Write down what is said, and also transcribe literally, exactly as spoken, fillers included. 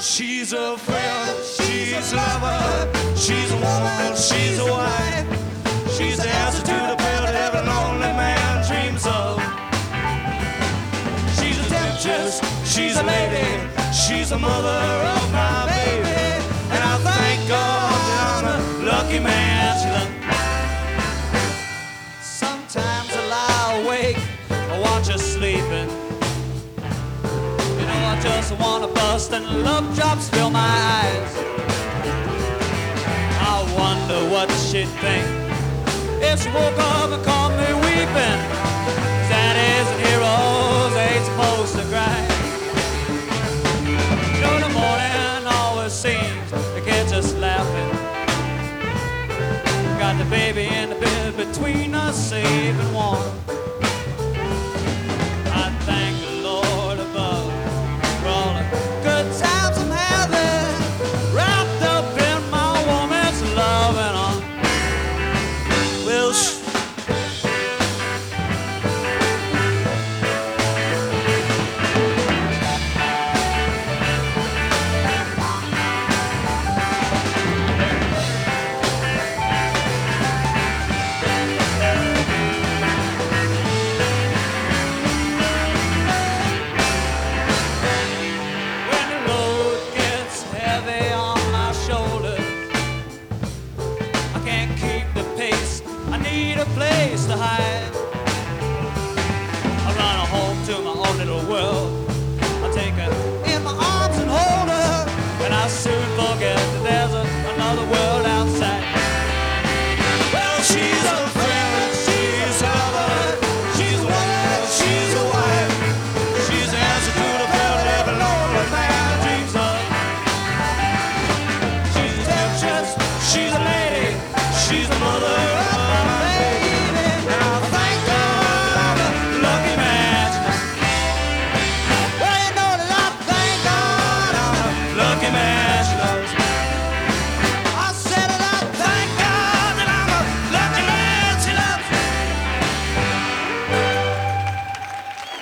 She's a friend, she's a lover, she's a woman, she's a wife. She's the answer to the prayer that every lonely man dreams of. She's a temptress, she's a lady, she's the mother of my baby. And I thank God that I'm a lucky man. She loves. Sometimes I lie awake, I watch her sleeping. I just wanna bust and love drops fill my eyes. I wonder what she'd think if she woke up and caught me weeping. Daddies and heroes ain't supposed to cry. You know the morning always seems to get us laughing. Got the baby in the bed between us, saving one.